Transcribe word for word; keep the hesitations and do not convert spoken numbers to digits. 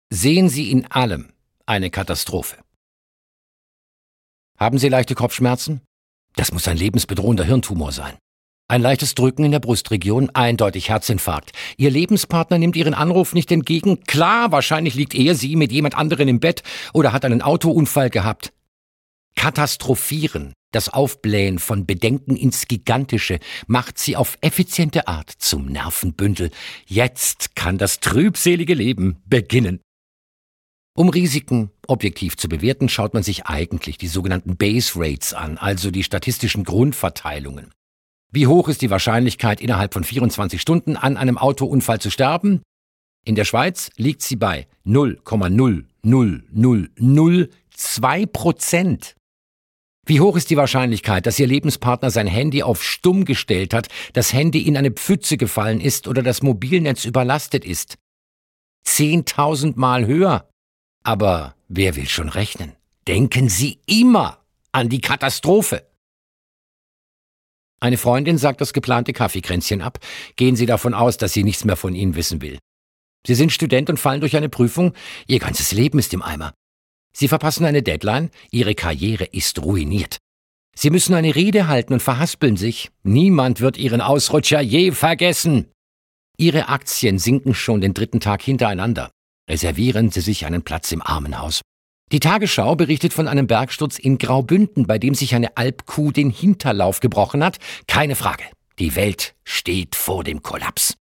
Sehen Sie in allem eine Katastrophe. Haben Sie leichte Kopfschmerzen? Das muss ein lebensbedrohender Hirntumor sein. Ein leichtes Drücken in der Brustregion, eindeutig Herzinfarkt. Ihr Lebenspartner nimmt Ihren Anruf nicht entgegen. Klar, wahrscheinlich liegt er Sie mit jemand anderen im Bett oder hat einen Autounfall gehabt. Katastrophieren, das Aufblähen von Bedenken ins Gigantische, macht Sie auf effiziente Art zum Nervenbündel. Jetzt kann das trübselige Leben beginnen. Um Risiken objektiv zu bewerten, schaut man sich eigentlich die sogenannten Base Rates an, also die statistischen Grundverteilungen. Wie hoch ist die Wahrscheinlichkeit, innerhalb von vierundzwanzig Stunden an einem Autounfall zu sterben? In der Schweiz liegt sie bei null Komma null null null null zwei Prozent. Wie hoch ist die Wahrscheinlichkeit, dass Ihr Lebenspartner sein Handy auf Stumm gestellt hat, das Handy in eine Pfütze gefallen ist oder das Mobilnetz überlastet ist? Zehntausend Mal höher. Aber wer will schon rechnen? Denken Sie immer an die Katastrophe. Eine Freundin sagt das geplante Kaffeekränzchen ab. Gehen Sie davon aus, dass sie nichts mehr von Ihnen wissen will. Sie sind Student und fallen durch eine Prüfung. Ihr ganzes Leben ist im Eimer. Sie verpassen eine Deadline. Ihre Karriere ist ruiniert. Sie müssen eine Rede halten und verhaspeln sich. Niemand wird Ihren Ausrutscher je vergessen. Ihre Aktien sinken schon den dritten Tag hintereinander. Reservieren Sie sich einen Platz im Armenhaus. Die Tagesschau berichtet von einem Bergsturz in Graubünden, bei dem sich eine Alpkuh den Hinterlauf gebrochen hat. Keine Frage, die Welt steht vor dem Kollaps.